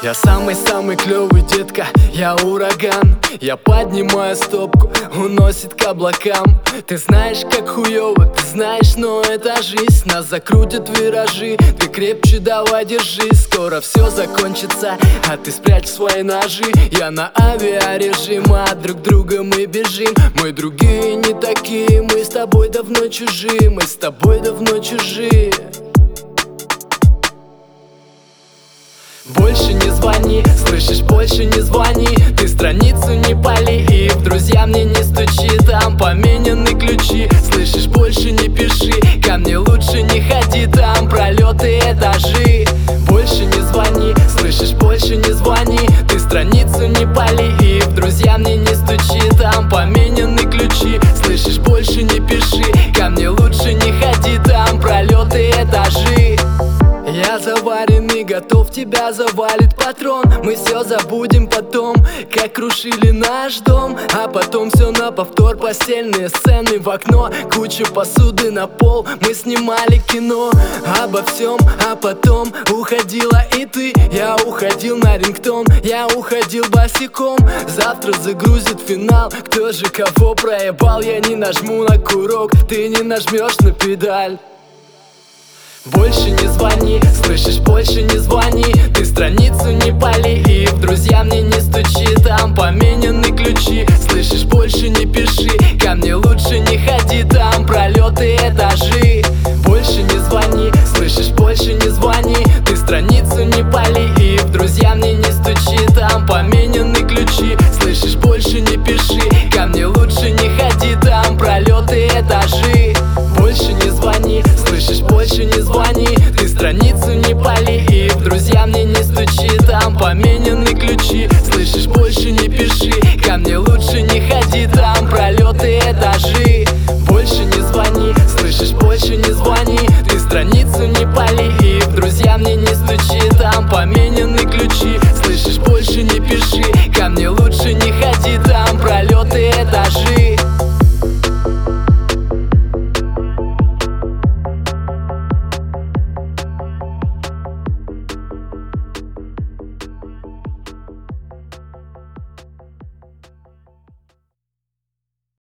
Я самый-самый клёвый, детка, я ураган. Я поднимаю стопку, уносит к облакам. Ты знаешь, как хуёво, ты знаешь, но это жизнь. Нас закрутят виражи, ты крепче давай держись. Скоро все закончится, а ты спрячь свои ножи. Я на авиарежим, от друг друга мы бежим. Мы другие не такие, мы с тобой давно чужие. Мы с тобой давно чужие. Больше не звони, слышишь, больше не звони. Ты страницу не пали и в друзья мне не стучи. Там поменены ключи, слышишь, больше не пиши. Ко мне лучше не ходи, там пролеты этажи. Больше не звони, слышишь, больше не звони. Ты страницу не пали и в друзья мне не стучи. Там поменены ключи, слышишь, больше не пиши. Ко мне лучше не ходи, там пролеты этажи. Я заваренный, готов, тебя завалит патрон. Мы все забудем потом, как крушили наш дом. А потом все на повтор, постельные сцены в окно. Куча посуды на пол, мы снимали кино. Обо всем, а потом уходила и ты. Я уходил на рингтон, я уходил босиком. Завтра загрузит финал, кто же кого проебал. Я не нажму на курок, ты не нажмешь на педаль. Больше не звони, слышишь, больше не звони. Ты страницу не пали и в друзья мне не стучи. Там поменены ключи, слышишь, больше не пиши. Ко мне лучше не ходи, там пролеты этажи. Больше не звони, слышишь, больше не звони. Ты страницу не пали и в друзья мне не стучи. Там поменены ключи, слышишь, больше не пиши. Ко мне лучше не ходи, там пролеты этажи. Больше не звони, слышишь, больше не звони. Ты страницу не пали и в друзья мне не стучи. Там поменены ключи, слышишь, больше не пиши. Ко мне лучше не ходи, там пролеты этажи.